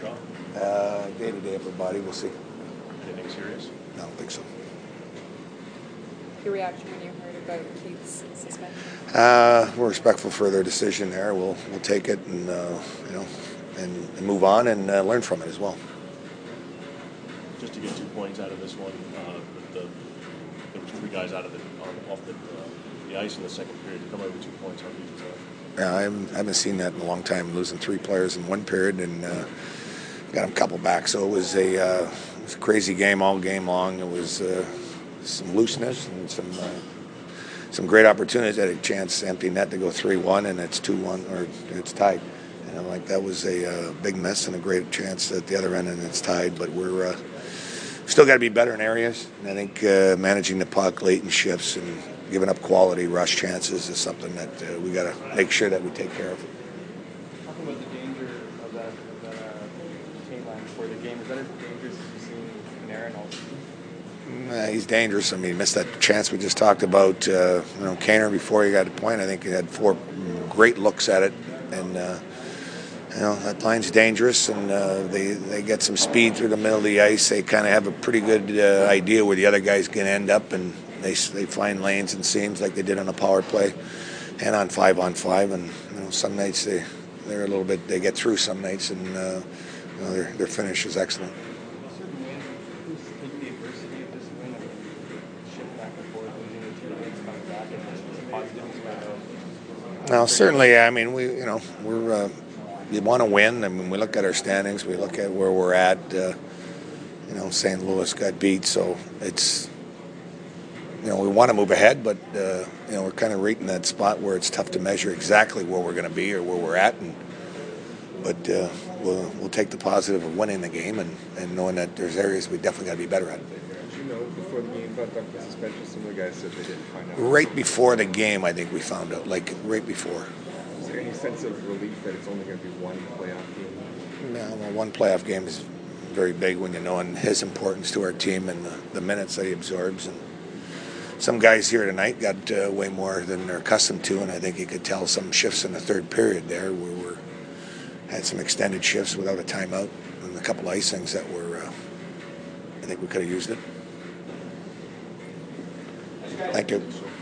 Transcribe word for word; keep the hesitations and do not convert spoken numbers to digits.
Shaw? Uh, day-to-day upper body, we'll see. Anything serious? I don't think so. Your reaction when you heard about Keith's suspension? Uh, we're respectful for their decision there. We'll we'll take it and uh, you know and, and move on and uh, learn from it as well. Just to get two points out of this one, uh, with the, there was three guys out of the on, off the, uh, the ice in the second period to come out with two points on each side. Yeah, I haven't, I haven't seen that in a long time. Losing three players in one period and uh, got a couple back. So it was a uh, it was a crazy game all game long. It was uh, some looseness and some. Uh, Some great opportunities. I had a chance, empty net, to go three one, and it's two one, or it's tied. And I'm like, that was a uh, big miss and a great chance at the other end, and it's tied. But we're uh, still got to be better in areas. And I think uh, managing the puck late in shifts and giving up quality rush chances is something that uh, we got to make sure that we take care of. Talking about the danger of that, of that uh, chain line before the game, is that as dangerous as you've seen Panarin also? Uh, he's dangerous. I mean, he missed that chance we just talked about. Uh, you know, Kaner, before he got a point, I think he had four great looks at it, and uh, you know that line's dangerous. And uh, they they get some speed through the middle of the ice. They kind of have a pretty good uh, idea where the other guys can end up, and they they find lanes and seams like they did on a power play, and on five on five. And you know, some nights they they're a little bit they get through some nights, and uh, you know, their their finish is excellent. Now, certainly, I mean, we, you know, we're, uh, we want to win. I mean, we look at our standings, we look at where we're at. Uh, you know, Saint Louis got beat, so it's, you know, we want to move ahead, but, uh, you know, we're kind of right in that spot where it's tough to measure exactly where we're going to be or where we're at. And, but uh, we'll, we'll take the positive of winning the game and, and knowing that there's areas we definitely got to be better at. Did you know before the game about the suspension? Some of the guys said they didn't find out. Right before the game, I think we found out, like right before. Is there any sense of relief that it's only going to be one playoff game? No, well, one playoff game is very big when you know and his importance to our team and the, the minutes that he absorbs. And some guys here tonight got uh, way more than they're accustomed to, and I think you could tell some shifts in the third period there where we had some extended shifts without a timeout and a couple icings that were, uh, I think we could have used it. Thank you.